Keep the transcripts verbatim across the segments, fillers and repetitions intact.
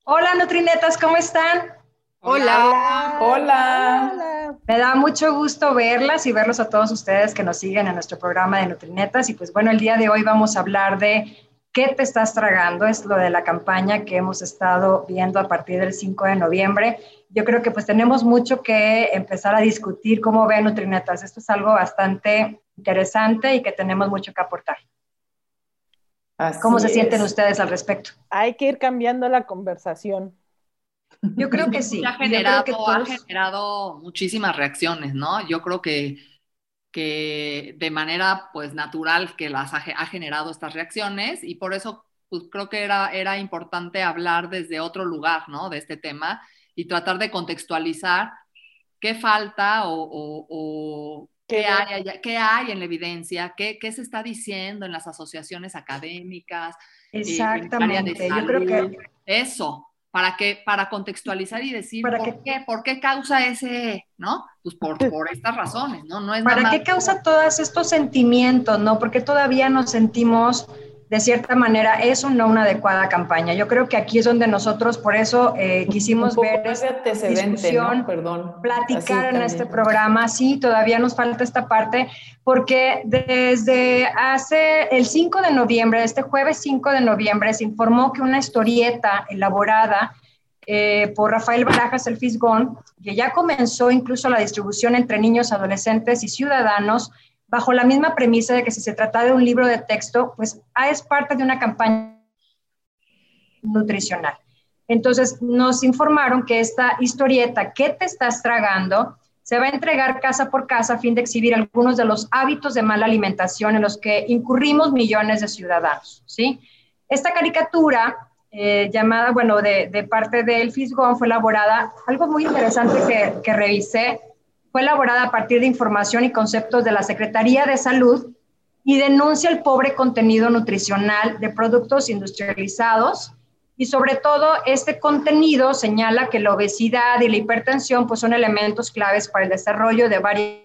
Hola Nutrinetas, ¿cómo están? Hola, Hola, hola. hola. Me da mucho gusto verlas y verlos a todos ustedes que nos siguen en nuestro programa de Nutrinetas. Y pues bueno, el día de hoy vamos a hablar de ¿qué te estás tragando? Es lo de la campaña que hemos estado viendo a partir del cinco de noviembre. Yo creo que pues tenemos mucho que empezar a discutir cómo ven Nutrinetas. Esto es algo bastante interesante y que tenemos mucho que aportar. ¿Cómo Así se sienten es. ustedes al respecto? Hay que ir cambiando la conversación. Yo creo que Ha sí, y yo creo que generado, ha todos. generado muchísimas reacciones, ¿no? Yo creo que, que de manera pues natural que las ha, ha generado estas reacciones y por eso pues creo que era, era importante hablar desde otro lugar, ¿no? De este tema y tratar de contextualizar qué falta o, o, o Que qué, ver. hay, qué hay en la evidencia, qué, qué se está diciendo en las asociaciones académicas, eh, en el área de Exactamente, yo creo salud, que eso, para que, para contextualizar y decir para por que qué, por qué causa ese, ¿no? Pues por, por estas razones, ¿no? No es nada ¿Para más qué causa como, todos estos sentimientos, no? Porque todavía nos sentimos, de cierta manera, es una, una adecuada campaña. Yo creo que aquí es donde nosotros, por eso, eh, Un quisimos poco ver más de esta antecedente, ¿no? discusión, Perdón. Así platicar en este también. programa. Sí, todavía nos falta esta parte, porque desde hace el cinco de noviembre, este jueves cinco de noviembre, se informó que una historieta elaborada eh, por Rafael Barajas El Fisgón, que ya comenzó incluso la distribución entre niños, adolescentes y ciudadanos, bajo la misma premisa de que si se trata de un libro de texto, pues es parte de una campaña nutricional. Entonces nos informaron que esta historieta, ¿qué te estás tragando?, se va a entregar casa por casa a fin de exhibir algunos de los hábitos de mala alimentación en los que incurrimos millones de ciudadanos, ¿sí? Esta caricatura, eh, llamada, bueno, de, de parte del Fisgón, fue elaborada, algo muy interesante que, que revisé, fue elaborada a partir de información y conceptos de la Secretaría de Salud y denuncia el pobre contenido nutricional de productos industrializados. Y sobre todo, este contenido señala que la obesidad y la hipertensión pues, son elementos claves para el desarrollo de varias.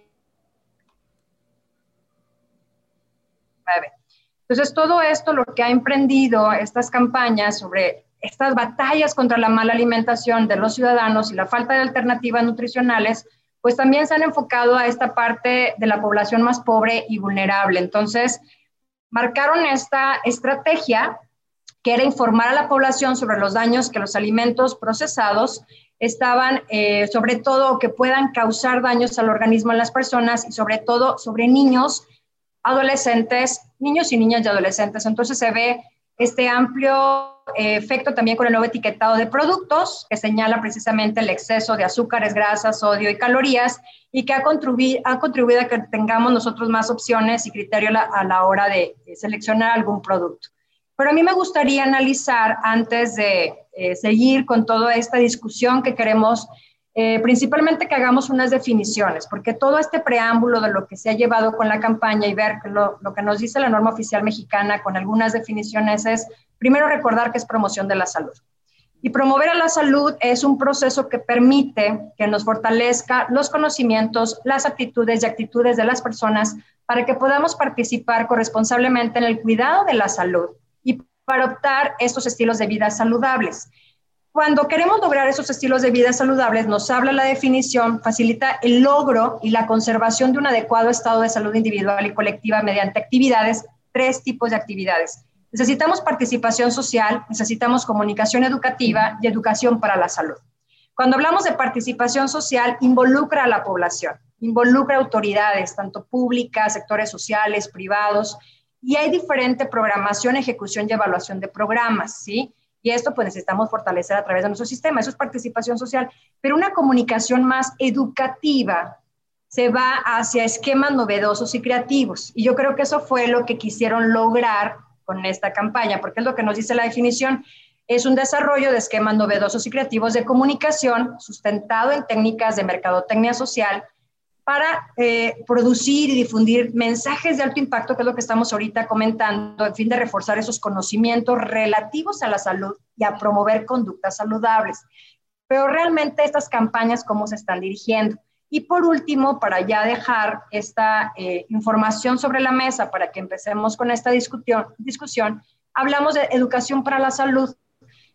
Entonces, todo esto lo que ha emprendido estas campañas sobre estas batallas contra la mala alimentación de los ciudadanos y la falta de alternativas nutricionales, pues también se han enfocado a esta parte de la población más pobre y vulnerable. Entonces, marcaron esta estrategia que era informar a la población sobre los daños que los alimentos procesados estaban, eh, sobre todo, que puedan causar daños al organismo en las personas y sobre todo sobre niños, adolescentes, niños y niñas y adolescentes. Entonces se ve este amplio eh, efecto también con el nuevo etiquetado de productos, que señala precisamente el exceso de azúcares, grasas, sodio y calorías, y que ha contribuido, ha contribuido a que tengamos nosotros más opciones y criterio a la, a la hora de, de seleccionar algún producto. Pero a mí me gustaría analizar, antes de eh, seguir con toda esta discusión que queremos, eh, principalmente que hagamos unas definiciones, porque todo este preámbulo de lo que se ha llevado con la campaña y ver lo, lo que nos dice la norma oficial mexicana con algunas definiciones es, primero, recordar que es promoción de la salud. Y promover a la salud es un proceso que permite que nos fortalezca los conocimientos, las aptitudes y actitudes de las personas para que podamos participar corresponsablemente en el cuidado de la salud y para optar estos estilos de vida saludables. Cuando queremos lograr esos estilos de vida saludables, nos habla la definición, facilita el logro y la conservación de un adecuado estado de salud individual y colectiva mediante actividades, tres tipos de actividades. Necesitamos participación social, necesitamos comunicación educativa y educación para la salud. Cuando hablamos de participación social, involucra a la población, involucra autoridades, tanto públicas, sectores sociales, privados, y hay diferente programación, ejecución y evaluación de programas, ¿sí? Y esto pues necesitamos fortalecer a través de nuestro sistema, eso es participación social, pero una comunicación más educativa se va hacia esquemas novedosos y creativos, y yo creo que eso fue lo que quisieron lograr con esta campaña, porque es lo que nos dice la definición, es un desarrollo de esquemas novedosos y creativos de comunicación sustentado en técnicas de mercadotecnia social, para eh, producir y difundir mensajes de alto impacto, que es lo que estamos ahorita comentando, en fin de reforzar esos conocimientos relativos a la salud y a promover conductas saludables. Pero realmente estas campañas, ¿cómo se están dirigiendo? Y por último, para ya dejar esta eh, información sobre la mesa, para que empecemos con esta discusión, discusión, hablamos de educación para la salud.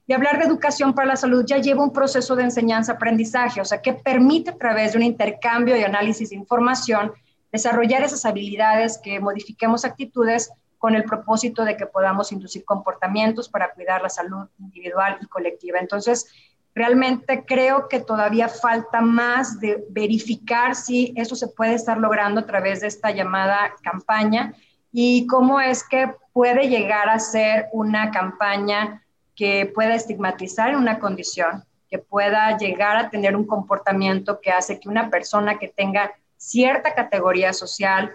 Y hablar de educación para la salud ya lleva un proceso de enseñanza-aprendizaje, o sea, que permite a través de un intercambio y análisis de información desarrollar esas habilidades, que modifiquemos actitudes con el propósito de que podamos inducir comportamientos para cuidar la salud individual y colectiva. Entonces, realmente creo que todavía falta más de verificar si eso se puede estar logrando a través de esta llamada campaña y cómo es que puede llegar a ser una campaña que pueda estigmatizar una condición, que pueda llegar a tener un comportamiento que hace que una persona que tenga cierta categoría social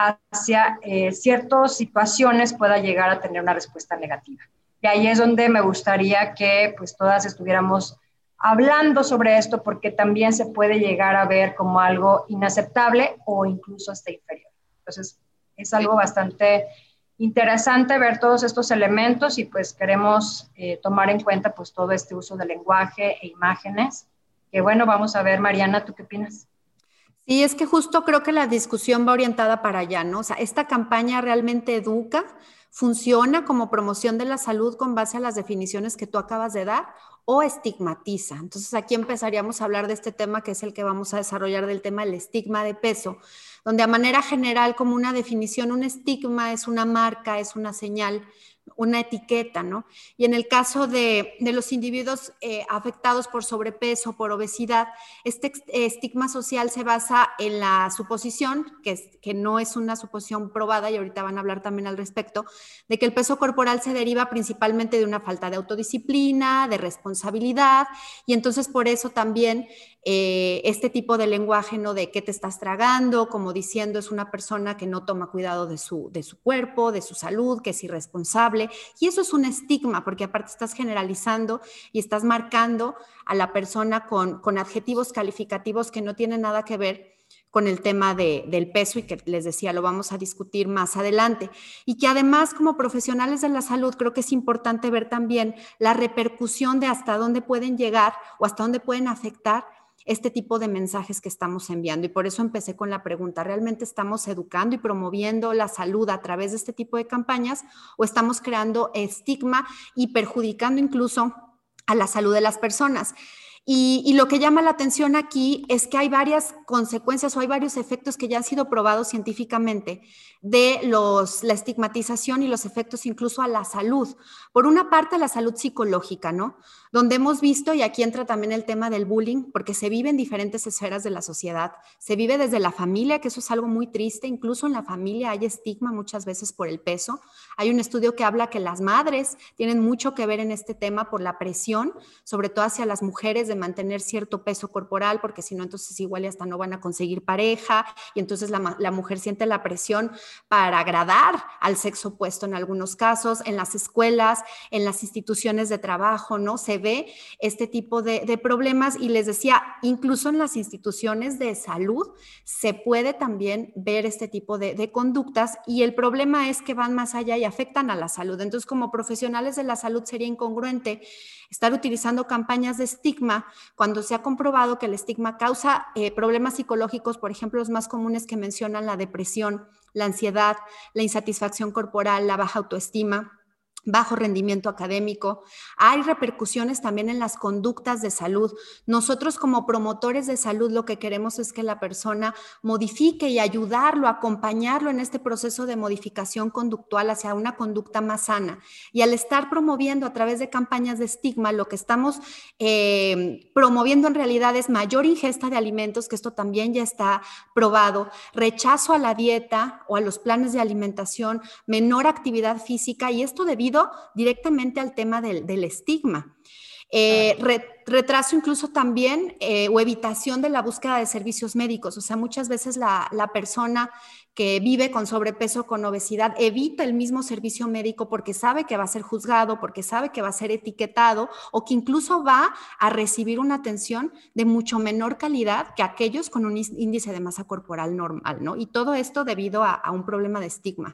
hacia eh, ciertas situaciones pueda llegar a tener una respuesta negativa. Y ahí es donde me gustaría que pues todas estuviéramos hablando sobre esto, porque también se puede llegar a ver como algo inaceptable o incluso hasta inferior. Entonces, es algo bastante interesante ver todos estos elementos y pues queremos eh, tomar en cuenta pues todo este uso de lenguaje e imágenes. Que bueno, vamos a ver, Mariana, ¿tú qué opinas? Sí, es que justo creo que la discusión va orientada para allá, ¿no? O sea, esta campaña realmente educa, funciona como promoción de la salud con base a las definiciones que tú acabas de dar, o estigmatiza. Entonces aquí empezaríamos a hablar de este tema que es el que vamos a desarrollar, del tema del estigma de peso, donde a manera general, como una definición, un estigma es una marca, es una señal, una etiqueta, ¿no? Y en el caso de, de los individuos eh, afectados por sobrepeso, por obesidad, este estigma social se basa en la suposición, que, es, que no es una suposición probada, y ahorita van a hablar también al respecto, de que el peso corporal se deriva principalmente de una falta de autodisciplina, de responsabilidad, y entonces por eso también eh, este tipo de lenguaje, ¿no? De qué te estás tragando, como diciendo es una persona que no toma cuidado de su, de su cuerpo, de su salud, que es irresponsable. Y eso es un estigma, porque aparte estás generalizando y estás marcando a la persona con, con adjetivos calificativos que no tienen nada que ver con el tema de, del peso, y que les decía, lo vamos a discutir más adelante. Y que además, como profesionales de la salud, creo que es importante ver también la repercusión de hasta dónde pueden llegar o hasta dónde pueden afectar este tipo de mensajes que estamos enviando. Y por eso empecé con la pregunta, ¿realmente estamos educando y promoviendo la salud a través de este tipo de campañas o estamos creando estigma y perjudicando incluso a la salud de las personas? Y, y lo que llama la atención aquí es que hay varias consecuencias o hay varios efectos que ya han sido probados científicamente de los, la estigmatización y los efectos incluso a la salud. Por una parte, la salud psicológica, ¿no? Donde hemos visto, y aquí entra también el tema del bullying, porque se vive en diferentes esferas de la sociedad. Se vive desde la familia, que eso es algo muy triste. Incluso en la familia hay estigma muchas veces por el peso. Hay un estudio que habla que las madres tienen mucho que ver en este tema por la presión, sobre todo hacia las mujeres, de mantener cierto peso corporal, porque si no, entonces igual hasta no van a conseguir pareja, y entonces la, la mujer siente la presión para agradar al sexo opuesto en algunos casos. En las escuelas, en las instituciones de trabajo, ¿no? Se ve este tipo de, de problemas, y les decía, incluso en las instituciones de salud se puede también ver este tipo de, de conductas, y el problema es que van más allá y afectan a la salud. Entonces, como profesionales de la salud sería incongruente estar utilizando campañas de estigma cuando se ha comprobado que el estigma causa eh, problemas psicológicos, por ejemplo, los más comunes que mencionan: la depresión, la ansiedad, la insatisfacción corporal, la baja autoestima, bajo rendimiento académico. Hay repercusiones también en las conductas de salud. Nosotros, como promotores de salud, lo que queremos es que la persona modifique y ayudarlo, acompañarlo en este proceso de modificación conductual hacia una conducta más sana. Y al estar promoviendo a través de campañas de estigma, lo que estamos eh, promoviendo en realidad es mayor ingesta de alimentos, que esto también ya está probado, rechazo a la dieta o a los planes de alimentación, menor actividad física, y esto debido directamente al tema del, del estigma. Eh, re, retraso incluso también eh, o evitación de la búsqueda de servicios médicos. O sea, muchas veces la, la persona que vive con sobrepeso, con obesidad, evita el mismo servicio médico porque sabe que va a ser juzgado, porque sabe que va a ser etiquetado, o que incluso va a recibir una atención de mucho menor calidad que aquellos con un índice de masa corporal normal, ¿no? Y todo esto debido a, a un problema de estigma.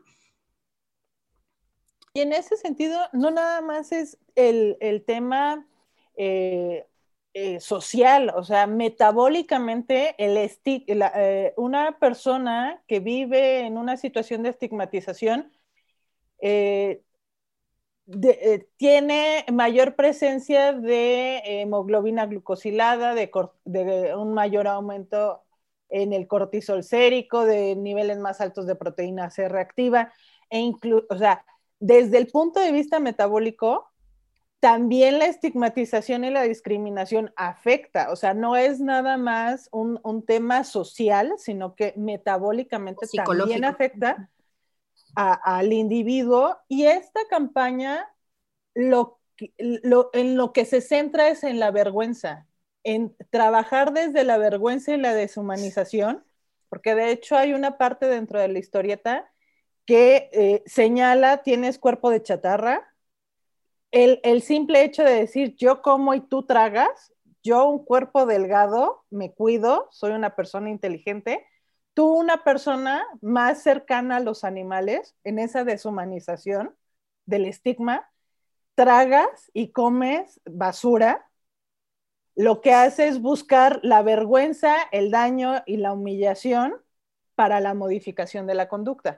Y en ese sentido, no nada más es el, el tema eh, eh, social, o sea, metabólicamente, el esti la, eh, una persona que vive en una situación de estigmatización, eh, de, eh, tiene mayor presencia de hemoglobina glucosilada, de, de un mayor aumento en el cortisol sérico, de niveles más altos de proteína C reactiva, e inclu o sea, desde el punto de vista metabólico, también la estigmatización y la discriminación afecta, o sea, no es nada más un, un tema social, sino que metabólicamente también afecta a, al individuo, y esta campaña lo, lo, en lo que se centra es en la vergüenza, en trabajar desde la vergüenza y la deshumanización, porque de hecho hay una parte dentro de la historieta que eh, señala, tienes cuerpo de chatarra. El, el simple hecho de decir yo como y tú tragas, yo un cuerpo delgado, me cuido, soy una persona inteligente, tú una persona más cercana a los animales, en esa deshumanización del estigma, tragas y comes basura, lo que hace es buscar la vergüenza, el daño y la humillación para la modificación de la conducta.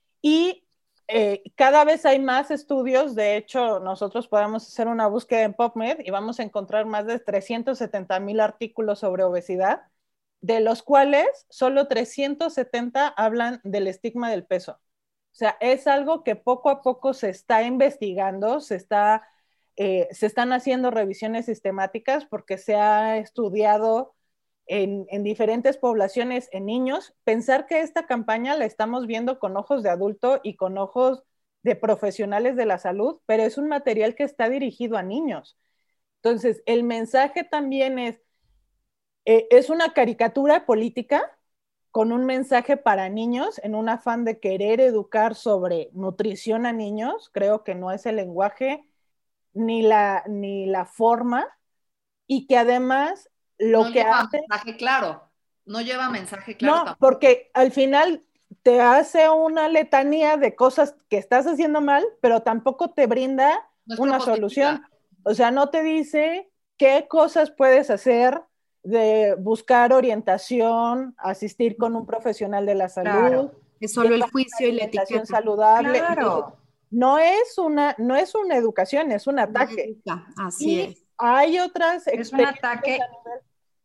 Y eh, cada vez hay más estudios, de hecho nosotros podemos hacer una búsqueda en PubMed y vamos a encontrar más de trescientos setenta mil artículos sobre obesidad, de los cuales solo trescientos setenta hablan del estigma del peso. O sea, es algo que poco a poco se está investigando, se, está, eh, se están haciendo revisiones sistemáticas porque se ha estudiado En, en diferentes poblaciones, en niños. Pensar que esta campaña la estamos viendo con ojos de adulto y con ojos de profesionales de la salud, pero es un material que está dirigido a niños. Entonces, el mensaje también es, eh, es una caricatura política con un mensaje para niños en un afán de querer educar sobre nutrición a niños. Creo que no es el lenguaje ni la, ni la forma, y que además lo no que lleva hace... mensaje claro, no lleva mensaje claro No, tampoco. porque al final te hace una letanía de cosas que estás haciendo mal, pero tampoco te brinda No es una propositiva. solución. O sea, no te dice qué cosas puedes hacer, de buscar orientación, asistir con un profesional de la salud. Claro. Es solo el llevar una juicio y la alimentación etiqueta. saludable. Claro. Entonces, no es una, no es una educación, es un No ataque. educa, así Y es. hay otras Es un experiencias ataque. a nivel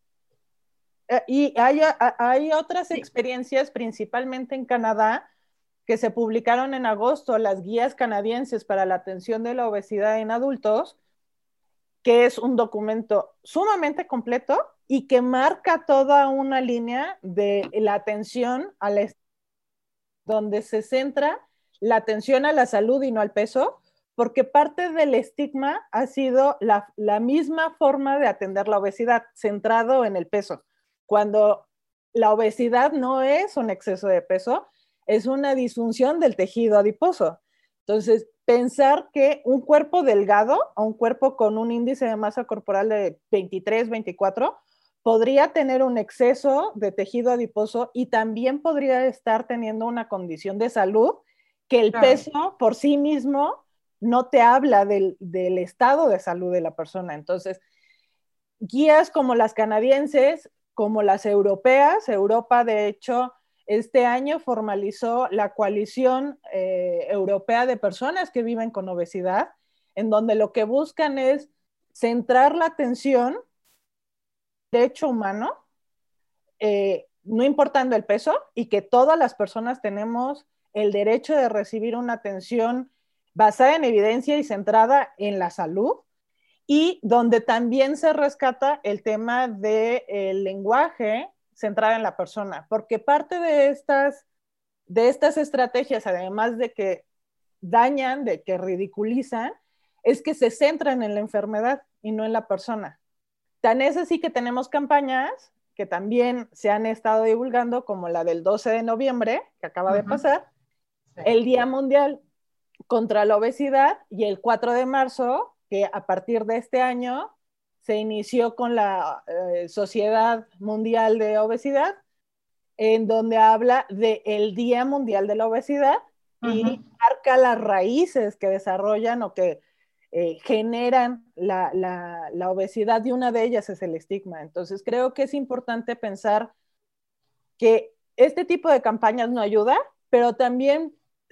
Eh, y hay, hay otras Sí. experiencias, principalmente en Canadá, que se publicaron en agosto, las guías canadienses para la atención de la obesidad en adultos, que es un documento sumamente completo y que marca toda una línea de la atención a la, donde se centra la atención a la salud y no al peso, porque parte del estigma ha sido la, la misma forma de atender la obesidad, centrado en el peso, cuando la obesidad no es un exceso de peso, es una disfunción del tejido adiposo. Entonces, pensar que un cuerpo delgado o un cuerpo con un índice de masa corporal de veintitrés, veinticuatro, podría tener un exceso de tejido adiposo y también podría estar teniendo una condición de salud que el Claro. peso por sí mismo no te habla del, del estado de salud de la persona. Entonces, guías como las canadienses, como las europeas, Europa de hecho este año formalizó la coalición eh, europea de personas que viven con obesidad, en donde lo que buscan es centrar la atención derecho humano, eh, no importando el peso, y que todas las personas tenemos el derecho de recibir una atención basada en evidencia y centrada en la salud, y donde también se rescata el tema del de lenguaje centrado en la persona, porque parte de estas, de estas estrategias, además de que dañan, de que ridiculizan, es que se centran en la enfermedad y no en la persona. Tan es así que tenemos campañas que también se han estado divulgando, como la del doce de noviembre, que acaba uh-huh. de pasar, sí. El Día Mundial contra la Obesidad, y el cuatro de marzo, que a partir de este año se inició con la eh, Sociedad Mundial de Obesidad, en donde habla del Día Mundial de la Obesidad uh-huh. y marca las raíces que desarrollan o que Eh, generan la, la, la obesidad, y una de ellas es el estigma. Entonces creo que es importante pensar que este tipo de campañas no ayuda, pero también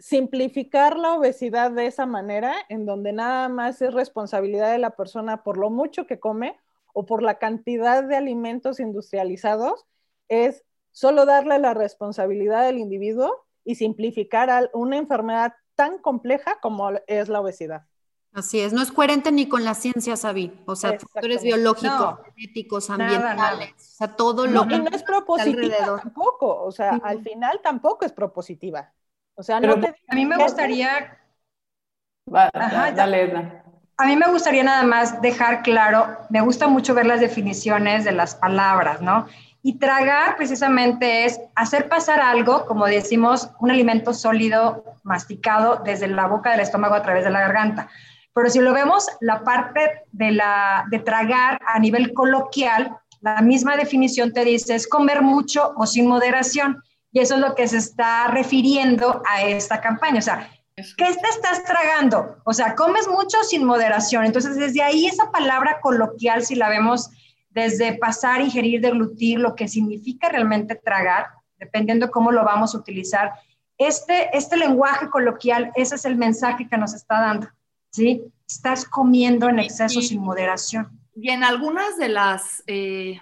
simplificar la obesidad de esa manera, en donde nada más es responsabilidad de la persona por lo mucho que come o por la cantidad de alimentos industrializados, es solo darle la responsabilidad al individuo y simplificar una enfermedad tan compleja como es la obesidad. Así es, no es coherente ni con la ciencia, Sabi. O sea, factores biológicos, no, genéticos, nada, ambientales, nada. o sea, todo no, lo y no es propositiva alrededor. tampoco, o sea, sí. Al final tampoco es propositiva. O sea, Pero no te a mí me gustaría... Va, Ajá, dale, Edna. A mí me gustaría nada más dejar claro, me gusta mucho ver las definiciones de las palabras, ¿no? Y tragar precisamente es hacer pasar algo, como decimos, un alimento sólido, masticado desde la boca del estómago a través de la garganta. Pero si lo vemos, la parte de, la, de tragar a nivel coloquial, la misma definición te dice es comer mucho o sin moderación. Y eso es lo que se está refiriendo a esta campaña. O sea, ¿qué te estás tragando? O sea, comes mucho sin moderación. Entonces, desde ahí esa palabra coloquial, si la vemos desde pasar, ingerir, deglutir, lo que significa realmente tragar, dependiendo cómo lo vamos a utilizar, este, este lenguaje coloquial, ese es el mensaje que nos está dando, ¿sí? Estás comiendo en exceso y, sin moderación. Y en algunas de las... Eh...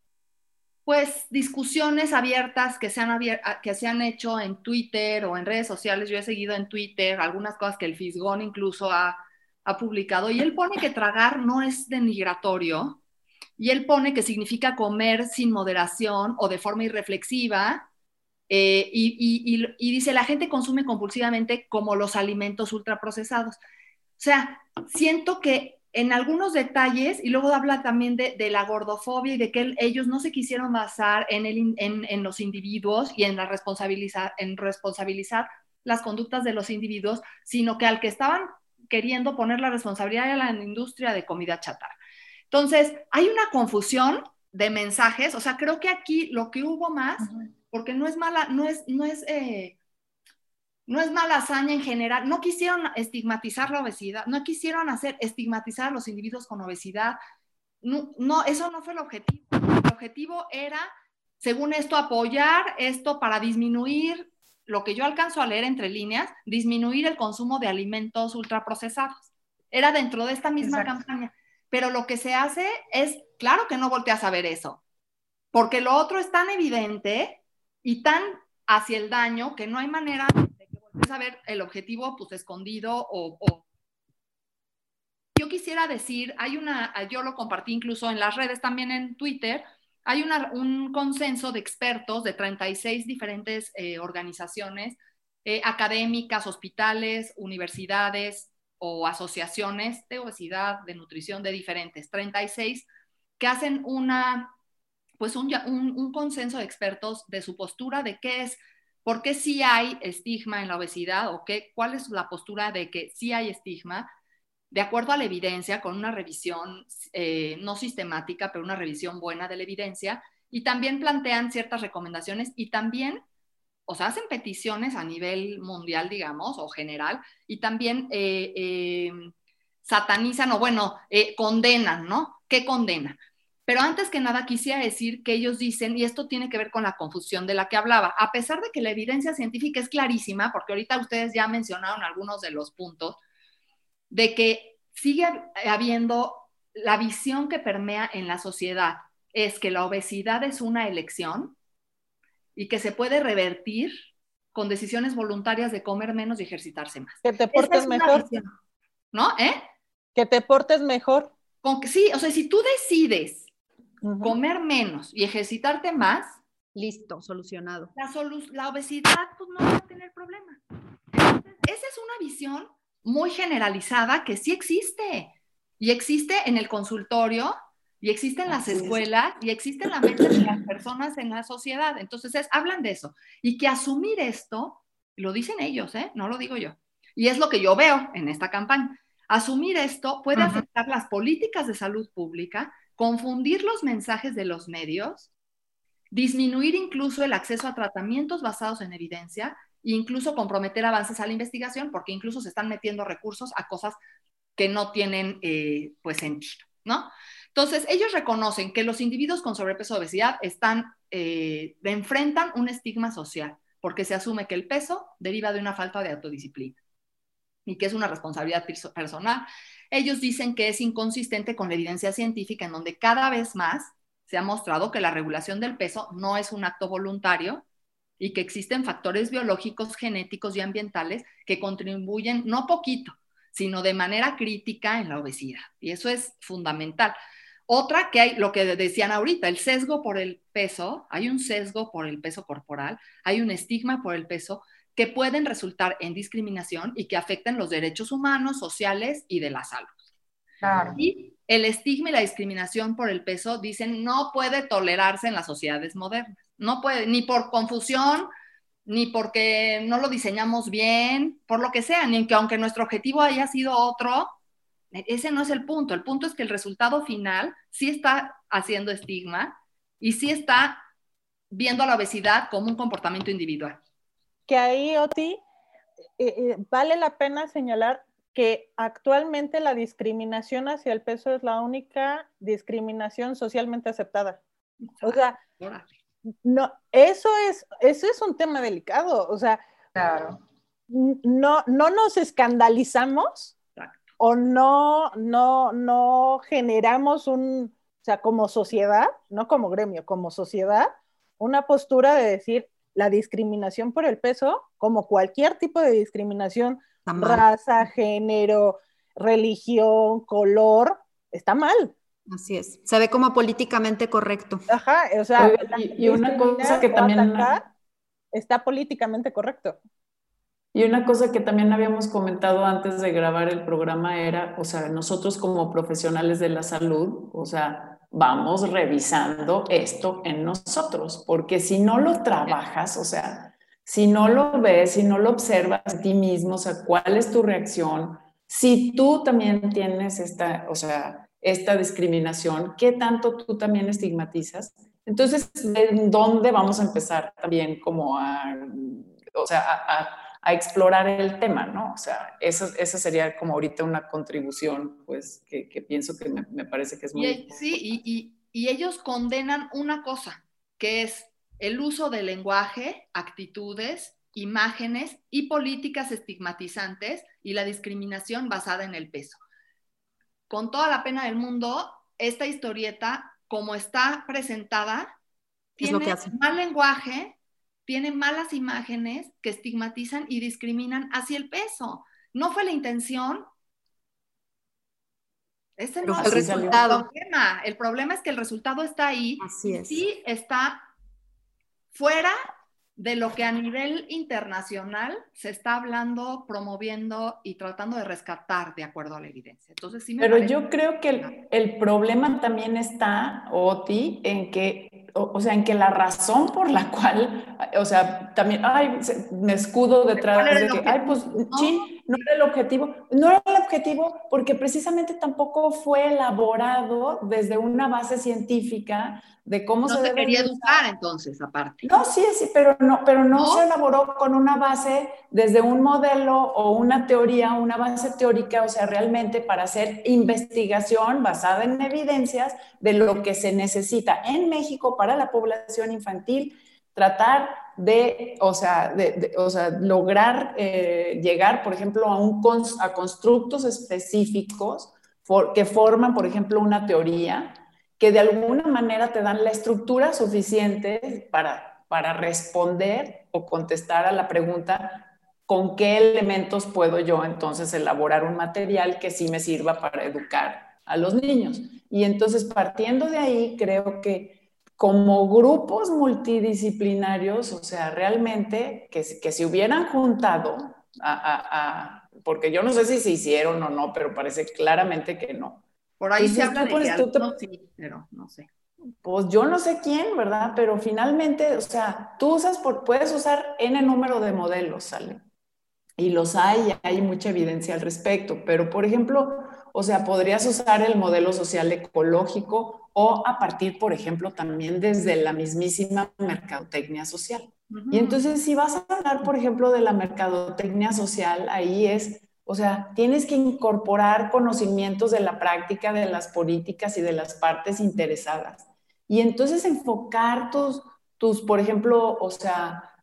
pues discusiones abiertas que se, han abier que se han hecho en Twitter o en redes sociales. Yo he seguido en Twitter algunas cosas que el Fisgón incluso ha, ha publicado, y él pone que tragar no es denigratorio, y él pone que significa comer sin moderación o de forma irreflexiva, eh, y, y, y, y dice, la gente consume compulsivamente como los alimentos ultraprocesados. O sea, siento que en algunos detalles, y luego habla también de, de la gordofobia y de que él, ellos no se quisieron basar en, el, en, en los individuos y en, la responsabilizar, en responsabilizar las conductas de los individuos, sino que al que estaban queriendo poner la responsabilidad era la industria de comida chatarra. Entonces, hay una confusión de mensajes. O sea, creo que aquí lo que hubo más, porque no es mala, no es, no es, eh, no es mala hazaña en general, no quisieron estigmatizar la obesidad, no quisieron hacer estigmatizar a los individuos con obesidad, no, no, eso no fue el objetivo. El objetivo era, según esto, apoyar esto para disminuir, lo que yo alcanzo a leer entre líneas, disminuir el consumo de alimentos ultraprocesados. Era dentro de esta misma Exacto. campaña. Pero lo que se hace es, claro que no volteas a ver eso, porque lo otro es tan evidente y tan hacia el daño que no hay manera de que voltees a ver el objetivo pues escondido o, o... Yo quisiera decir, hay una, yo lo compartí incluso en las redes, también en Twitter, hay una, un consenso de expertos de treinta y seis diferentes eh, organizaciones eh, académicas, hospitales, universidades o asociaciones de obesidad, de nutrición, de diferentes, treinta y seis, que hacen una, pues un, un, un consenso de expertos de su postura de qué es, por qué sí hay estigma en la obesidad, o qué, cuál es la postura de que sí hay estigma, de acuerdo a la evidencia, con una revisión eh, no sistemática, pero una revisión buena de la evidencia, y también plantean ciertas recomendaciones, y también, o sea, hacen peticiones a nivel mundial, digamos, o general, y también eh, eh, satanizan, o bueno, eh, condenan, ¿no? ¿Qué condenan? Pero antes que nada quisiera decir que ellos dicen, y esto tiene que ver con la confusión de la que hablaba, a pesar de que la evidencia científica es clarísima, porque ahorita ustedes ya mencionaron algunos de los puntos, de que sigue habiendo la visión que permea en la sociedad, es que la obesidad es una elección y que se puede revertir con decisiones voluntarias de comer menos y ejercitarse más. Que te portes mejor. Visión, ¿no? ¿Eh? Que te portes mejor. Con que, sí, o sea, si tú decides uh-huh. comer menos y ejercitarte más, listo, solucionado. La, solu la obesidad pues no va a tener problema. Entonces, esa es una visión muy generalizada que sí existe, y existe en el consultorio, y existe en las escuelas, y existe en la mente de las personas en la sociedad. Entonces es, hablan de eso, y que asumir esto, lo dicen ellos, ¿eh? No lo digo yo, y es lo que yo veo en esta campaña, asumir esto puede uh-huh. afectar las políticas de salud pública, confundir los mensajes de los medios, disminuir incluso el acceso a tratamientos basados en evidencia, e incluso comprometer avances a la investigación, porque incluso se están metiendo recursos a cosas que no tienen eh, pues sentido, ¿no? Entonces, ellos reconocen que los individuos con sobrepeso o obesidad están, eh, enfrentan un estigma social, porque se asume que el peso deriva de una falta de autodisciplina y que es una responsabilidad personal. Ellos dicen que es inconsistente con la evidencia científica, en donde cada vez más se ha mostrado que la regulación del peso no es un acto voluntario y que existen factores biológicos, genéticos y ambientales que contribuyen no poquito, sino de manera crítica en la obesidad. Y eso es fundamental. Otra que hay, lo que decían ahorita, el sesgo por el peso, hay un sesgo por el peso corporal, hay un estigma por el peso que pueden resultar en discriminación y que afectan los derechos humanos, sociales y de la salud. Claro. Y el estigma y la discriminación por el peso, dicen, no puede tolerarse en las sociedades modernas. No puede, ni por confusión, ni porque no lo diseñamos bien, por lo que sea, ni que aunque nuestro objetivo haya sido otro, ese no es el punto. El punto es que el resultado final sí está haciendo estigma y sí está viendo a la obesidad como un comportamiento individual. Que ahí, Oti, eh, eh, vale la pena señalar que actualmente la discriminación hacia el peso es la única discriminación socialmente aceptada. O sea, no, eso es, eso es un tema delicado. O sea, claro. no, no nos escandalizamos o no, no, no generamos un, o sea, como sociedad, no como gremio, como sociedad, una postura de decir la discriminación por el peso, como cualquier tipo de discriminación, raza, género, religión, color, está mal. Así es, se ve como políticamente correcto. Ajá, o sea, Oiga, y, y una cosa que también atacar está políticamente correcto. Y una cosa que también habíamos comentado antes de grabar el programa era, o sea, nosotros como profesionales de la salud, o sea, vamos revisando esto en nosotros, porque si no lo trabajas, o sea, si no lo ves, si no lo observas a ti mismo, o sea, cuál es tu reacción, si tú también tienes esta, o sea, esta discriminación, ¿qué tanto tú también estigmatizas? Entonces, ¿de dónde vamos a empezar también como a, o sea, a, a a explorar el tema, ¿no? O sea, eso, esa sería como ahorita una contribución, pues, que, que pienso que me, me parece que es muy y, importante. Sí, y, y, y ellos condenan una cosa, que es el uso del lenguaje, actitudes, imágenes y políticas estigmatizantes y la discriminación basada en el peso. Con toda la pena del mundo, esta historieta, como está presentada, tiene lo que hace. mal lenguaje, tiene malas imágenes que estigmatizan y discriminan hacia el peso. No fue la intención. Ese no Pero es el resultado. El problema. El problema es que el resultado está ahí. Así y es. sí está fuera de lo que a nivel internacional se está hablando, promoviendo y tratando de rescatar de acuerdo a la evidencia. Entonces, sí me Pero parece... yo creo que el, el problema también está, Oti, en que, o, o sea, en que la razón por la cual, o sea, también, ay, me escudo detrás de que, ay, pues, ¿no? sí, no era el objetivo. No era el objetivo porque precisamente tampoco fue elaborado desde una base científica de cómo no se, se debe quería usar. educar entonces, aparte. No, sí, sí, pero no, pero no, ¿No? se elaboró con una base desde un modelo o una teoría, una base teórica, o sea, realmente para hacer investigación basada en evidencias de lo que se necesita en México para la población infantil, tratar de, o sea, de, de, o sea lograr eh, llegar, por ejemplo, a, un, a constructos específicos for, que forman, por ejemplo, una teoría que de alguna manera te dan la estructura suficiente para, para responder o contestar a la pregunta con qué elementos puedo yo entonces elaborar un material que sí me sirva para educar a los niños. Y entonces partiendo de ahí creo que como grupos multidisciplinarios, o sea, realmente que, que se hubieran juntado a, a, a, porque yo no sé si se hicieron o no, pero parece claramente que no. Por ahí Entonces, se habla de pones, que te, no, sí, pero no sé. Pues yo no sé quién, ¿verdad? Pero finalmente, o sea, tú usas, por, puedes usar N número de modelos, ¿sale? Y los hay, hay mucha evidencia al respecto. Pero, por ejemplo, o sea, podrías usar el modelo social ecológico o a partir, por ejemplo, también desde la mismísima mercadotecnia social. Uh-huh. Y entonces, si vas a hablar, por ejemplo, de la mercadotecnia social, ahí es... O sea, tienes que incorporar conocimientos de la práctica, de las políticas y de las partes interesadas. Y entonces enfocar tus, tus por ejemplo, o sea,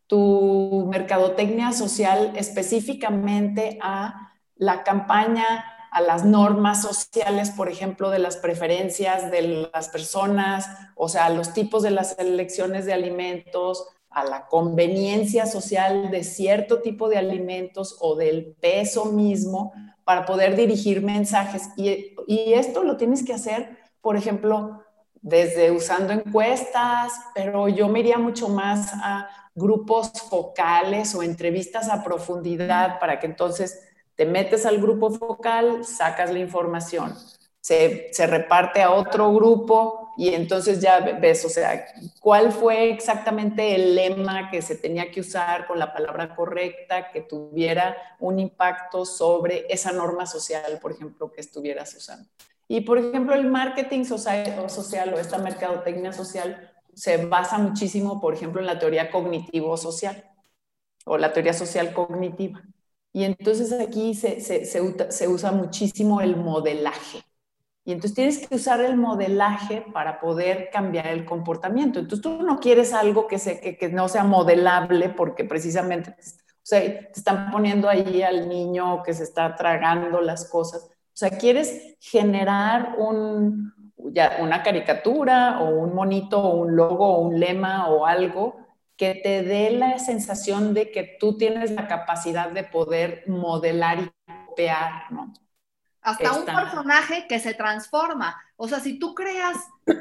tu mercadotecnia social específicamente a la campaña, a las normas sociales, por ejemplo, de las preferencias de las personas, o sea, a los tipos de las elecciones de alimentos, a la conveniencia social de cierto tipo de alimentos o del peso mismo para poder dirigir mensajes. Y, y esto lo tienes que hacer, por ejemplo, desde usando encuestas, pero yo me iría mucho más a grupos focales o entrevistas a profundidad para que entonces te metes al grupo focal, sacas la información, se, se reparte a otro grupo y entonces ya ves, o sea, cuál fue exactamente el lema que se tenía que usar con la palabra correcta, que tuviera un impacto sobre esa norma social, por ejemplo, que estuvieras usando. Y, por ejemplo, el marketing social o, social, o esta mercadotecnia social se basa muchísimo, por ejemplo, en la teoría cognitivo-social o la teoría social cognitiva. Y entonces aquí se, se, se, se usa muchísimo el modelaje. Y entonces tienes que usar el modelaje para poder cambiar el comportamiento. Entonces tú no quieres algo que, se, que, que no sea modelable porque precisamente, o sea, te están poniendo ahí al niño que se está tragando las cosas. O sea, quieres generar un, ya, una caricatura o un monito o un logo o un lema o algo que te dé la sensación de que tú tienes la capacidad de poder modelar y copiar, ¿no? Hasta Esta... un personaje que se transforma. O sea, si tú creas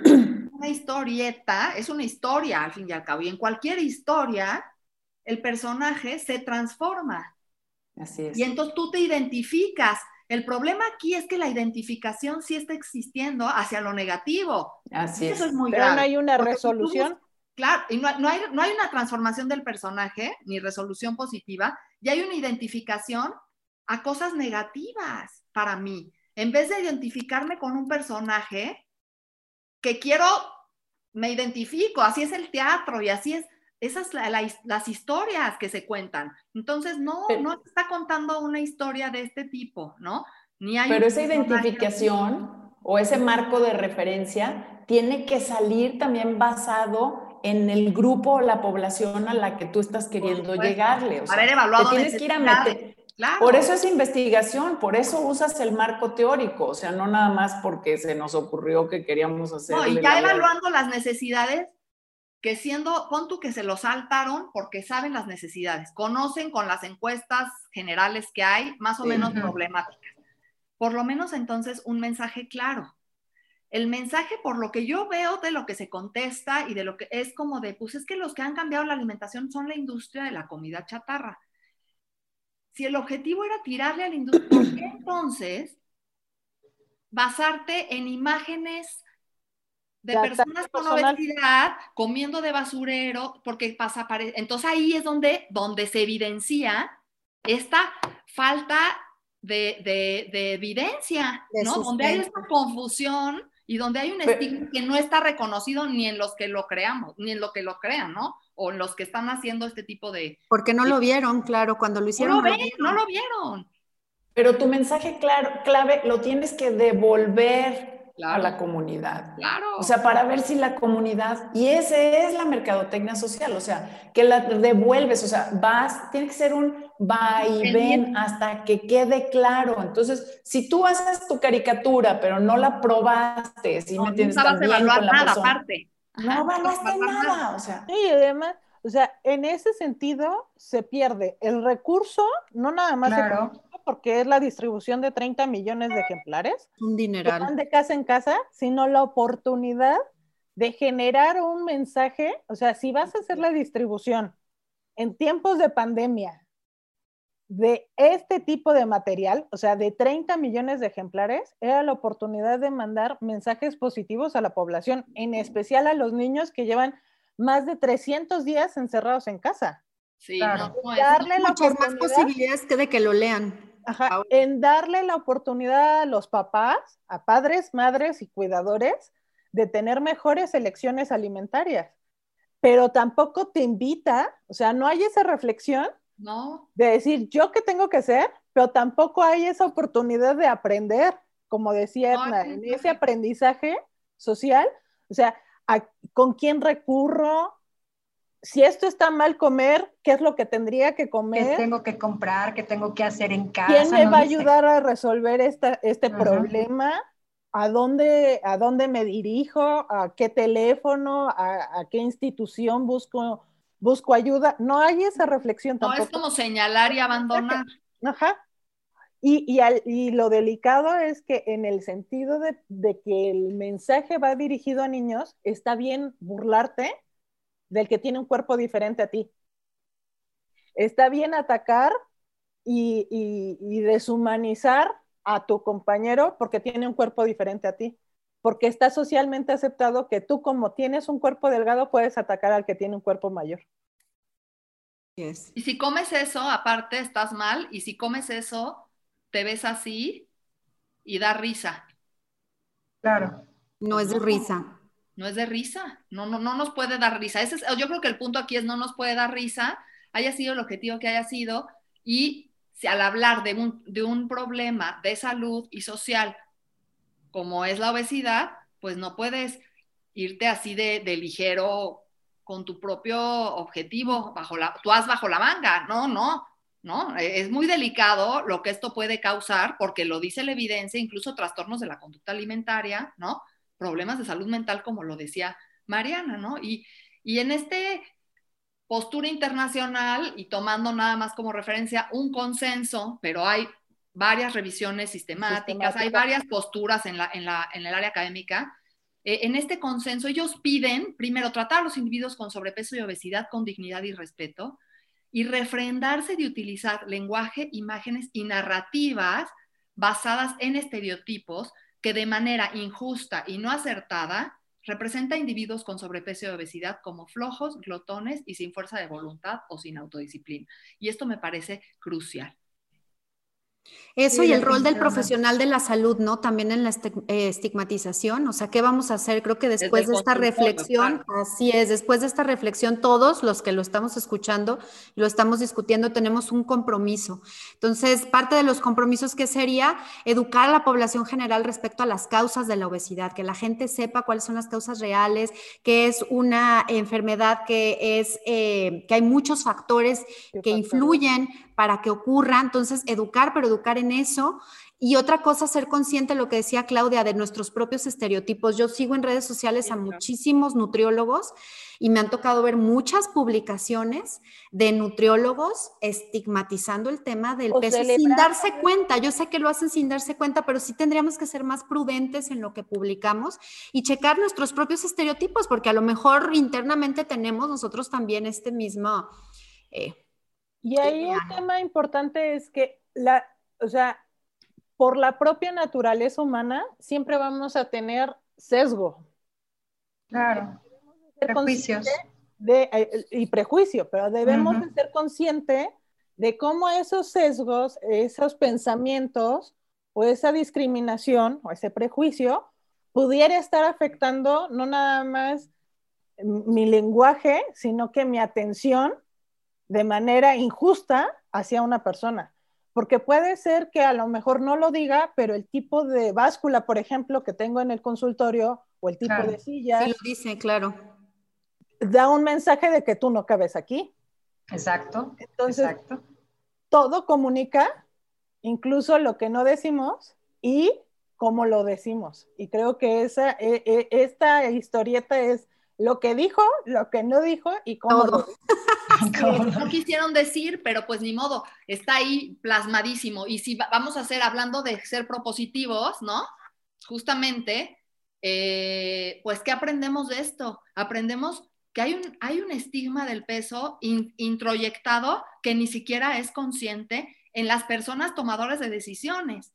una historieta, es una historia al fin y al cabo, y en cualquier historia, el personaje se transforma. Así es. Y entonces tú te identificas. El problema aquí es que la identificación sí está existiendo hacia lo negativo. Así Eso es. es muy Pero grave. no hay una resolución. Buscas, claro, y no, no, hay, no hay una transformación del personaje, ni resolución positiva, y hay una identificación a cosas negativas para mí. En vez de identificarme con un personaje que quiero, me identifico, así es el teatro y así es, esas la, la, las historias que se cuentan. Entonces, no, pero, no se está contando una historia de este tipo, ¿no? Ni hay pero esa identificación así. O ese marco de referencia tiene que salir también basado en el grupo o la población a la que tú estás queriendo llegarle. O sea, haber evaluado te tienes que ir a meter. Claro. Por eso es investigación, por eso usas el marco teórico, o sea, no nada más porque se nos ocurrió que queríamos hacer. No, y ya evaluando las necesidades, que siendo, pon tú que se lo saltaron porque saben las necesidades, conocen con las encuestas generales que hay, más o sí. menos uh-huh. problemáticas. Por lo menos entonces un mensaje claro. El mensaje, por lo que yo veo de lo que se contesta y de lo que es como de, pues es que los que han cambiado la alimentación son la industria de la comida chatarra. Si el objetivo era tirarle a la industria, ¿por qué entonces basarte en imágenes de ya, personas con personal. obesidad comiendo de basurero? Porque pasa, entonces ahí es donde, donde se evidencia esta falta de, de, de evidencia, de ¿no? Sustento. Donde hay esta confusión y donde hay un estigma que no está reconocido ni en los que lo creamos, ni en lo que lo crean, ¿no? O en los que están haciendo este tipo de... Porque no lo vieron, claro, cuando lo hicieron. No lo ven, no lo vieron. Pero tu mensaje claro, clave lo tienes que devolver claro. a la comunidad. Claro. O sea, para ver si la comunidad, y esa es la mercadotecnia social, o sea, que la devuelves, o sea, vas, tiene que ser un va y ven hasta que quede claro. Entonces, si tú haces tu caricatura, pero no la probaste, si no, me entiendes, no sabes también evaluar con la nada, persona, aparte. No evaluaste nada, o sea. Y además, o sea, en ese sentido se pierde el recurso, no nada más claro. económico, porque es la distribución de treinta millones de ejemplares. Un dineral. Que van de casa en casa, sino la oportunidad de generar un mensaje. O sea, si vas a hacer la distribución en tiempos de pandemia de este tipo de material, o sea, de treinta millones de ejemplares, era la oportunidad de mandar mensajes positivos a la población, en especial a los niños que llevan más de trescientos días encerrados en casa. Sí, claro. no, no, darle la muchas más posibilidades que de que lo lean. Ajá, en darle la oportunidad a los papás, a padres, madres y cuidadores de tener mejores elecciones alimentarias. Pero tampoco te invita, o sea, no hay esa reflexión no. de decir yo qué tengo que hacer, pero tampoco hay esa oportunidad de aprender, como decía Edna, no, en ese aprendizaje social, o sea, a, ¿con quién recurro? si esto está mal comer, ¿qué es lo que tendría que comer? ¿Qué tengo que comprar? ¿Qué tengo que hacer en casa? ¿Quién me no va a dice. ayudar a resolver esta, este Ajá. problema? ¿A dónde, ¿A dónde me dirijo? ¿A qué teléfono? ¿A, a qué institución busco, busco ayuda? No hay esa reflexión No, tampoco. es como señalar y abandonar. Ajá. Y, y, al, y lo delicado es que en el sentido de, de que el mensaje va dirigido a niños, está bien burlarte del que tiene un cuerpo diferente a ti. Está bien atacar y, y, y deshumanizar a tu compañero porque tiene un cuerpo diferente a ti. Porque está socialmente aceptado que tú, como tienes un cuerpo delgado, puedes atacar al que tiene un cuerpo mayor. Yes. Y si comes eso, aparte estás mal, y si comes eso, te ves así y da risa. Claro. No pues es de no, risa. No es de risa. No, no, no nos puede dar risa. Ese es, yo creo que el punto aquí es no nos puede dar risa, haya sido el objetivo que haya sido, y si al hablar de un, de un problema de salud y social como es la obesidad, pues no puedes irte así de, de ligero con tu propio objetivo, bajo la, tú has bajo la manga, no, no, no, es muy delicado lo que esto puede causar, porque lo dice la evidencia, incluso trastornos de la conducta alimentaria, ¿no? Problemas de salud mental, como lo decía Mariana, ¿no? Y, y en este postura internacional, y tomando nada más como referencia un consenso, pero hay varias revisiones sistemáticas, Sistemática. hay varias posturas en, la, en, la, en el área académica. Eh, en este consenso ellos piden, primero, tratar a los individuos con sobrepeso y obesidad con dignidad y respeto, y refrendarse de utilizar lenguaje, imágenes y narrativas basadas en estereotipos que de manera injusta y no acertada representa a individuos con sobrepeso y obesidad como flojos, glotones y sin fuerza de voluntad o sin autodisciplina. Y esto me parece crucial. Eso sí, y el rol del profesional de la salud, ¿no? También en la estigmatización, o sea, ¿qué vamos a hacer? Creo que después de esta reflexión, claro. Así es, después de esta reflexión, todos los que lo estamos escuchando, lo estamos discutiendo, tenemos un compromiso. Entonces, parte de los compromisos que sería educar a la población general respecto a las causas de la obesidad, que la gente sepa cuáles son las causas reales, que es una enfermedad que es, eh, que hay muchos factores que influyen para que ocurra, entonces educar, pero educar en eso. Y otra cosa, ser consciente de lo que decía Claudia, de nuestros propios estereotipos. Yo sigo en redes sociales a muchísimos nutriólogos y me han tocado ver muchas publicaciones de nutriólogos estigmatizando el tema del o peso sin darse cuenta. Yo sé que lo hacen sin darse cuenta, pero sí tendríamos que ser más prudentes en lo que publicamos y checar nuestros propios estereotipos, porque a lo mejor internamente tenemos nosotros también este mismo... Eh, Y ahí un tema importante es que, la, o sea, por la propia naturaleza humana, siempre vamos a tener sesgo. Claro, prejuicios. De, y prejuicio, pero debemos uh-huh. de ser conscientes de cómo esos sesgos, esos pensamientos, o esa discriminación, o ese prejuicio, pudiera estar afectando no nada más mi lenguaje, sino que mi atención, de manera injusta hacia una persona. Porque puede ser que a lo mejor no lo diga, pero el tipo de báscula, por ejemplo, que tengo en el consultorio, o el tipo claro. de silla, sí lo dice, claro, da un mensaje de que tú no cabes aquí. Exacto. Entonces, exacto. todo comunica, incluso lo que no decimos y cómo lo decimos. Y creo que esa, e, e, esta historieta es lo que dijo, lo que no dijo y cómo todo. lo dijo. Sí, no quisieron decir, pero pues ni modo, está ahí plasmadísimo. Y si vamos a hacer, hablando de ser propositivos, ¿no? Justamente, eh, pues, ¿qué aprendemos de esto? Aprendemos que hay un, hay un estigma del peso in, introyectado que ni siquiera es consciente en las personas tomadoras de decisiones.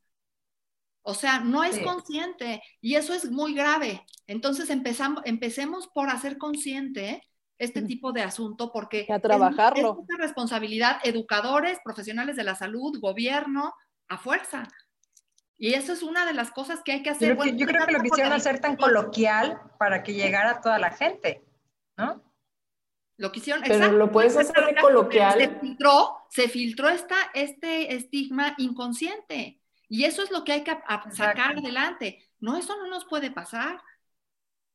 O sea, no es sí. consciente, y eso es muy grave. Entonces empezamos, empecemos por hacer consciente este tipo de asunto, porque a trabajarlo. Es, es una responsabilidad, educadores, profesionales de la salud, gobierno, a fuerza. Y eso es una de las cosas que hay que hacer. Yo, bueno, yo creo que lo quisieron hacer tan coloquial para que llegara a toda la gente, ¿no? Lo quisieron, pero exacto, lo puedes hacer de coloquial. Se filtró, se filtró esta, este estigma inconsciente. Y eso es lo que hay que a, a sacar adelante. No, eso no nos puede pasar.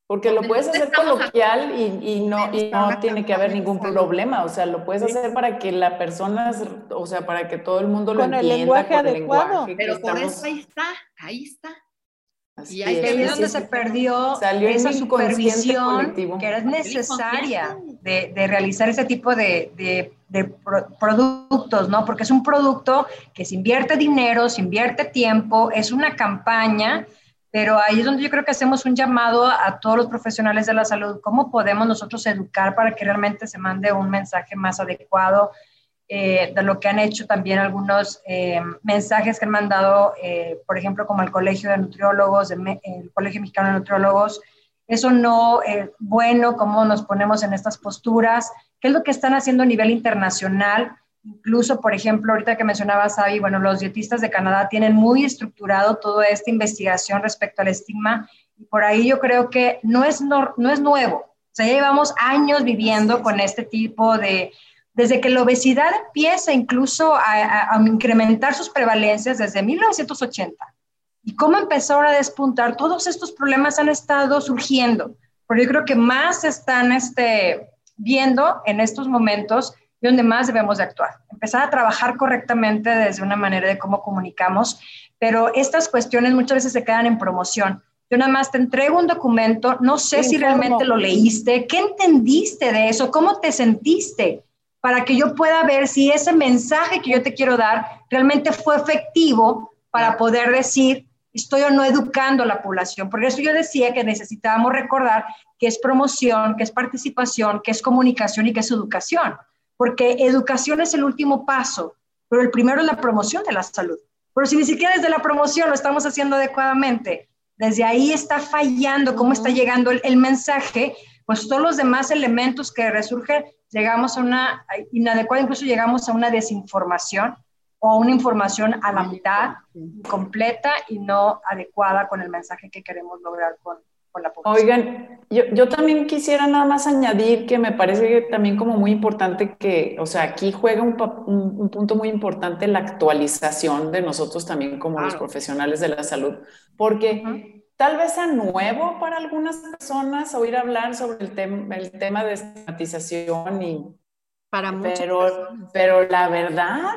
Porque lo puedes hacer coloquial y, y no, y no tiene que haber ningún problema. O sea, lo puedes sí. hacer para que la persona, o sea, para que todo el mundo lo con entienda. El lenguaje con el adecuado. lenguaje Pero que por estamos... eso ahí está, ahí está. Así y ahí es, es donde se perdió salió esa supervisión colectivo. que era necesaria de, de realizar ese tipo de, de, de pro, productos, ¿no? Porque es un producto que se invierte dinero, se invierte tiempo, es una campaña, pero ahí es donde yo creo que hacemos un llamado a todos los profesionales de la salud, cómo podemos nosotros educar para que realmente se mande un mensaje más adecuado. Eh, de lo que han hecho también algunos eh, mensajes que han mandado, eh, por ejemplo, como el Colegio de Nutriólogos, el, el Colegio Mexicano de Nutriólogos. Eso no es eh, bueno, cómo nos ponemos en estas posturas, qué es lo que están haciendo a nivel internacional. Incluso, por ejemplo, ahorita que mencionaba Sabi, bueno, los dietistas de Canadá tienen muy estructurado toda esta investigación respecto al estigma, y por ahí yo creo que no es, no, no es nuevo. O sea, ya llevamos años viviendo con este tipo de... Desde que la obesidad empieza incluso a, a, a incrementar sus prevalencias desde mil novecientos ochenta. Y cómo empezó ahora a despuntar, todos estos problemas han estado surgiendo. Pero yo creo que más se están este, viendo en estos momentos y donde más debemos de actuar. Empezar a trabajar correctamente desde una manera de cómo comunicamos, pero estas cuestiones muchas veces se quedan en promoción. Yo nada más te entrego un documento, no sé si realmente lo leíste, qué entendiste de eso, cómo te sentiste, para que yo pueda ver si ese mensaje que yo te quiero dar realmente fue efectivo para poder decir, estoy o no educando a la población. Por eso yo decía que necesitábamos recordar que es promoción, que es participación, que es comunicación y que es educación. Porque educación es el último paso, pero el primero es la promoción de la salud. Pero si ni siquiera desde la promoción lo estamos haciendo adecuadamente, desde ahí está fallando cómo está llegando el, el mensaje, pues todos los demás elementos que resurgen, llegamos a una inadecuada, incluso llegamos a una desinformación o una información a la mitad, completa y no adecuada con el mensaje que queremos lograr con, con la población. Oigan, yo, yo también quisiera nada más añadir que me parece que también como muy importante que, o sea, aquí juega un, un, un punto muy importante la actualización de nosotros también como claro. los profesionales de la salud, porque... Uh-huh. Tal vez sea nuevo para algunas personas oír hablar sobre el, tem el tema de estigmatización, y, para muchas pero, personas. pero la verdad,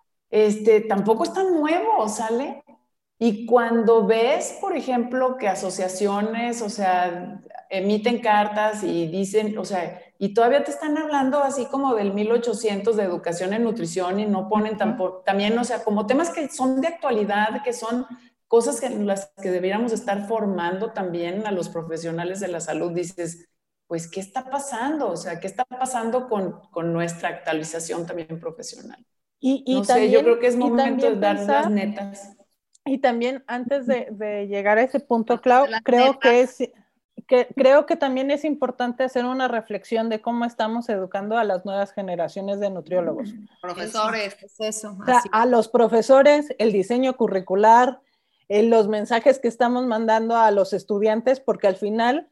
este, tampoco es tan nuevo, ¿sale? Y cuando ves, por ejemplo, que asociaciones, o sea, emiten cartas y dicen, o sea, y todavía te están hablando así como del mil ochocientos de educación en nutrición y no ponen tampoco, también, o sea, como temas que son de actualidad, que son... cosas en las que deberíamos estar formando también a los profesionales de la salud, dices, pues, ¿qué está pasando? O sea, ¿qué está pasando con, con nuestra actualización también profesional? Y, y no también, sé, yo creo que es momento de dar pensar, las netas. Y también, antes de, de llegar a ese punto, Clau, creo que, es, que, creo que también es importante hacer una reflexión de cómo estamos educando a las nuevas generaciones de nutriólogos. Profesores. Es eso. O sea, a los profesores, el diseño curricular, Eh, los mensajes que estamos mandando a los estudiantes, porque al final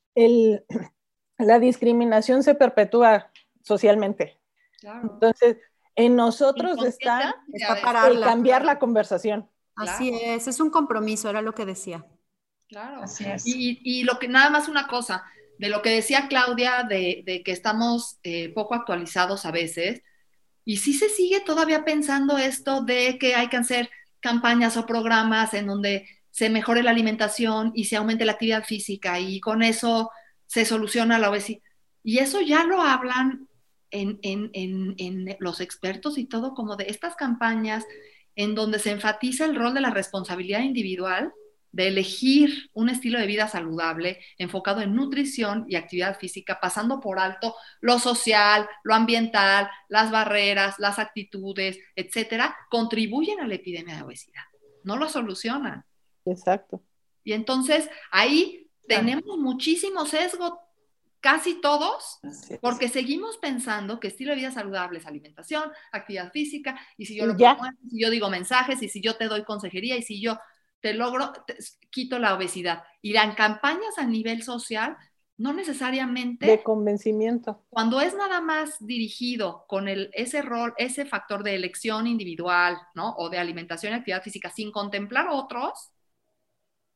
el, la discriminación se perpetúa socialmente. Claro. Entonces, en nosotros está, está pararla, cambiar claro. la conversación. Así claro. es, es un compromiso, era lo que decía. Claro, así es. Y, y lo que, nada más una cosa, de lo que decía Claudia, de, de que estamos eh, poco actualizados a veces, y sí se sigue todavía pensando esto de que hay que hacer campañas o programas en donde se mejore la alimentación y se aumente la actividad física y con eso se soluciona la obesidad. Y eso ya lo hablan en, en, en, en los expertos y todo, como de estas campañas en donde se enfatiza el rol de la responsabilidad individual, de elegir un estilo de vida saludable enfocado en nutrición y actividad física, pasando por alto lo social, lo ambiental, las barreras, las actitudes, etcétera, contribuyen a la epidemia de obesidad, no lo solucionan. Exacto. Y entonces ahí tenemos muchísimo sesgo, casi todos, porque seguimos pensando que estilo de vida saludable es alimentación, actividad física, y si yo lo promuevo, si yo digo mensajes, y si yo te doy consejería, y si yo te logro, te, quito la obesidad. Y en campañas a nivel social, no necesariamente... De convencimiento. Cuando es nada más dirigido con el, ese rol, ese factor de elección individual, ¿no? O de alimentación y actividad física, sin contemplar otros,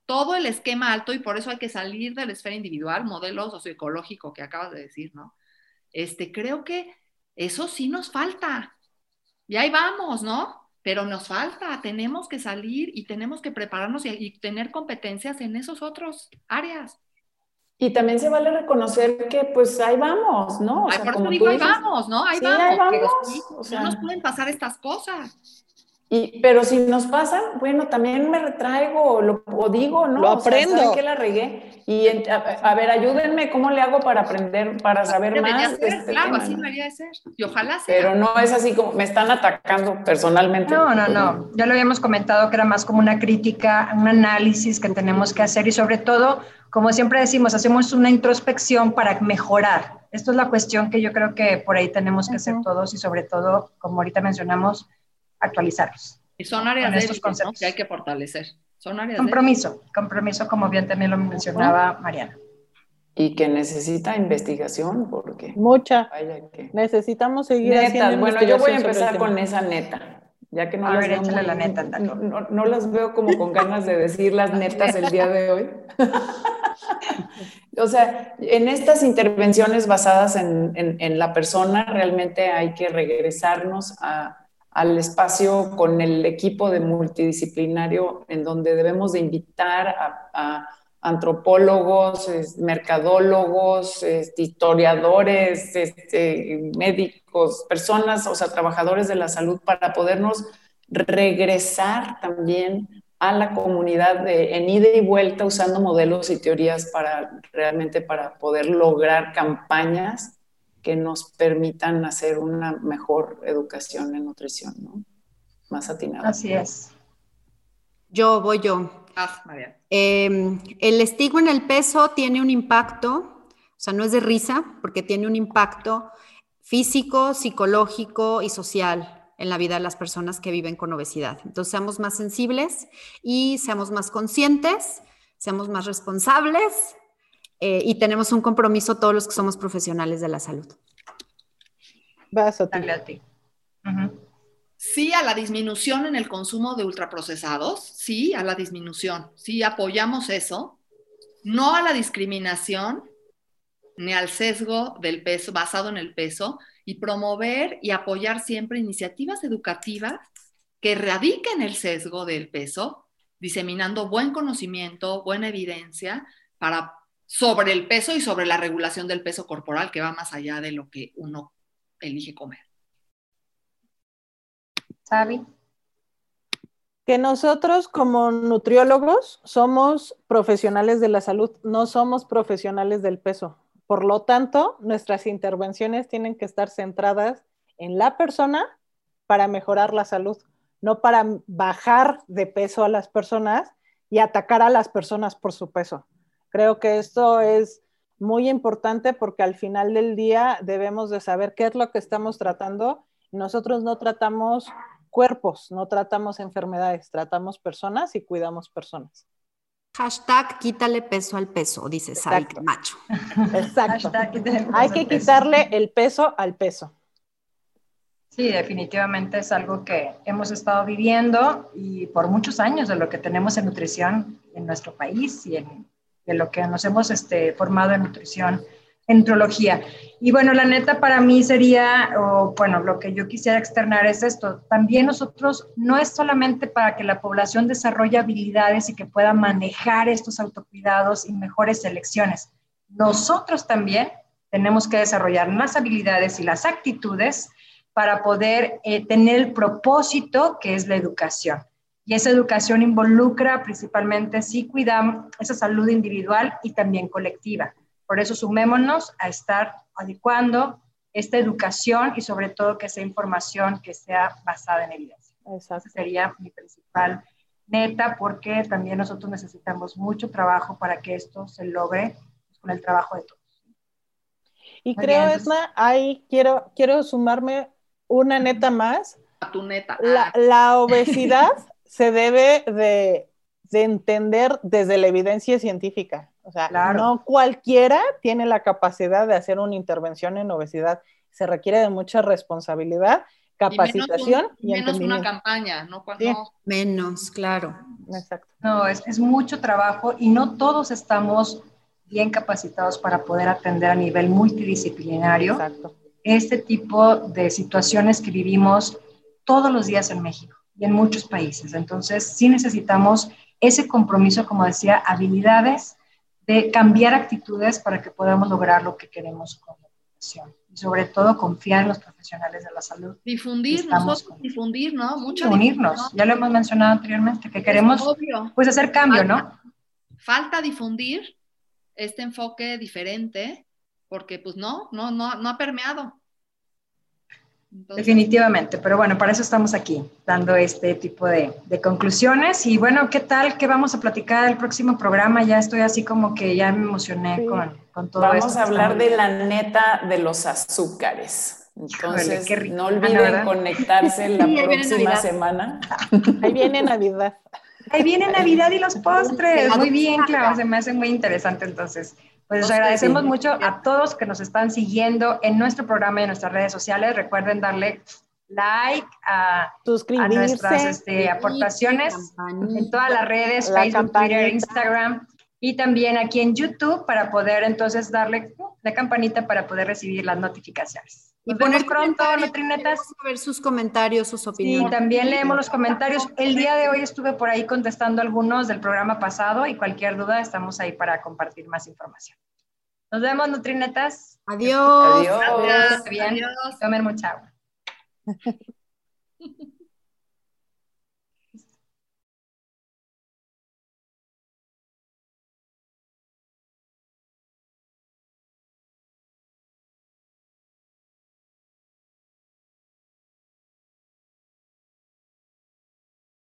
todo el esquema alto, y por eso hay que salir de la esfera individual, modelo socioecológico que acabas de decir, ¿no? Este, creo que eso sí nos falta. Y ahí vamos, ¿no? Pero nos falta, tenemos que salir y tenemos que prepararnos y, y tener competencias en esos otros áreas. Y también se vale reconocer que pues ahí vamos, ¿no? O Ay, sea, por como eso digo, tú ahí dices, vamos, ¿no? Ahí sí, vamos. ahí vamos. Pero sí, O sea, no nos pueden pasar estas cosas. Y, pero si nos pasan, bueno, también me retraigo lo, o digo, ¿no? Lo O sea, aprendo. ¿saben qué la regué? Y en, a, a ver, ayúdenme, ¿cómo le hago para aprender, para saber Debería más ser, de este claro, tema? así ¿no? debería de ser. Y ojalá sea. Pero no es así como, me están atacando personalmente. No, no, Pues, no. Ya lo habíamos comentado que era más como una crítica, un análisis que tenemos que hacer y sobre todo, como siempre decimos, hacemos una introspección para mejorar. Esto es la cuestión que yo creo que por ahí tenemos que hacer Ujú. todos y sobre todo, como ahorita mencionamos, actualizarlos. Y son ¿no? áreas Con estos débiles, ¿no? conceptos. Que hay que fortalecer. Son áreas Compromiso, compromiso, como bien también lo mencionaba Mariana. Y que necesita investigación, porque Mucha. vaya que... Necesitamos seguir haciendo Netas, bueno, yo voy a investigación sobre el empezar tema. con esa neta, ya que no A las ver, veo échale muy, la neta, Tali. no, no, no las veo como con ganas de decir las netas el día de hoy. O sea, en estas intervenciones basadas en, en, en la persona, realmente hay que regresarnos a, al espacio con el equipo de multidisciplinario en donde debemos de invitar a, a antropólogos, mercadólogos, historiadores, este, médicos, personas, o sea, trabajadores de la salud para podernos regresar también a la comunidad de, en ida y vuelta usando modelos y teorías para realmente para poder lograr campañas que nos permitan hacer una mejor educación en nutrición, ¿no? Más atinada. Así es. Yo voy yo. Ah, María. Eh, el estigma en el peso tiene un impacto, o sea, no es de risa, porque tiene un impacto físico, psicológico y social en la vida de las personas que viven con obesidad. Entonces, seamos más sensibles y seamos más conscientes, seamos más responsables eh, y tenemos un compromiso todos los que somos profesionales de la salud. Vas a ti. Dale a ti. Uh-huh. Sí a la disminución en el consumo de ultraprocesados, sí a la disminución, sí apoyamos eso, no a la discriminación ni al sesgo del peso, basado en el peso, y promover y apoyar siempre iniciativas educativas que erradiquen el sesgo del peso, diseminando buen conocimiento, buena evidencia para, sobre el peso y sobre la regulación del peso corporal, que va más allá de lo que uno elige comer. ¿Sabi? Que nosotros como nutriólogos somos profesionales de la salud, no somos profesionales del peso. Por lo tanto, nuestras intervenciones tienen que estar centradas en la persona para mejorar la salud, no para bajar de peso a las personas y atacar a las personas por su peso. Creo que esto es muy importante porque al final del día debemos de saber qué es lo que estamos tratando. Nosotros no tratamos cuerpos, no tratamos enfermedades, tratamos personas y cuidamos personas. Hashtag quítale peso al peso, dice Sabi Camacho. Exacto. Hashtag, hay que quitarle el peso al peso. Sí, definitivamente es algo que hemos estado viviendo y por muchos años de lo que tenemos en nutrición en nuestro país y en, de lo que nos hemos este, formado en nutrición, en nutrología. Y bueno, la neta para mí sería, o bueno, lo que yo quisiera externar es esto. También nosotros no es solamente para que la población desarrolle habilidades y que pueda manejar estos autocuidados y mejores elecciones. Nosotros también tenemos que desarrollar las habilidades y las actitudes para poder eh, tener el propósito que es la educación. Y esa educación involucra principalmente, sí, cuidar esa salud individual y también colectiva. Por eso sumémonos a estar adecuando esta educación y sobre todo que sea información que sea basada en evidencia. Esa sería mi principal meta porque también nosotros necesitamos mucho trabajo para que esto se logre con el trabajo de todos. Y Muy creo, bien, Edna, ahí quiero, quiero sumarme una neta más. A tu neta. La, la obesidad se debe de, de entender desde la evidencia científica. O sea, claro. No cualquiera tiene la capacidad de hacer una intervención en obesidad. Se requiere de mucha responsabilidad, capacitación y menos, y menos una entendimiento. campaña, ¿no? Cuando, Sí. Menos, claro. Exacto. No, es, es mucho trabajo y no todos estamos bien capacitados para poder atender a nivel multidisciplinario Exacto. este tipo de situaciones que vivimos todos los días en México y en muchos países. Entonces, sí necesitamos ese compromiso, como decía, habilidades de cambiar actitudes para que podamos lograr lo que queremos con la población. Y sobre todo, confiar en los profesionales de la salud. difundir, nosotros con... difundir, ¿no? Mucha sí, unirnos, ya lo hemos mencionado anteriormente, que queremos obvio. pues hacer cambio, falta, ¿no? Falta difundir este enfoque diferente, porque pues no, no, no, no ha permeado. Entonces, definitivamente, pero bueno, para eso estamos aquí, dando este tipo de, de conclusiones. Y bueno, ¿qué tal? ¿Qué vamos a platicar el próximo programa? Ya estoy así como que ya me emocioné sí. con, con todo vamos esto. Vamos a hablar de la neta de los azúcares. Entonces, Híjole, no olviden conectarse la sí, próxima semana. Ahí viene Navidad. Ahí viene Navidad y los postres. Muy bien, Clau, se me hace muy interesante entonces. Pues les agradecemos sí. mucho a todos que nos están siguiendo en nuestro programa y en nuestras redes sociales. Recuerden darle like a, a nuestras este, aportaciones en todas las redes, la Facebook, campanita. Twitter, Instagram y también aquí en YouTube para poder entonces darle la campanita para poder recibir las notificaciones. Nos y poner pronto, Nutrinetas. Vamos a ver sus comentarios, sus opiniones. Sí, también leemos los comentarios. El día de hoy estuve por ahí contestando algunos del programa pasado y cualquier duda estamos ahí para compartir más información. Nos vemos, Nutrinetas. Adiós. Adiós. Bien. Adiós. Tomen mucha agua.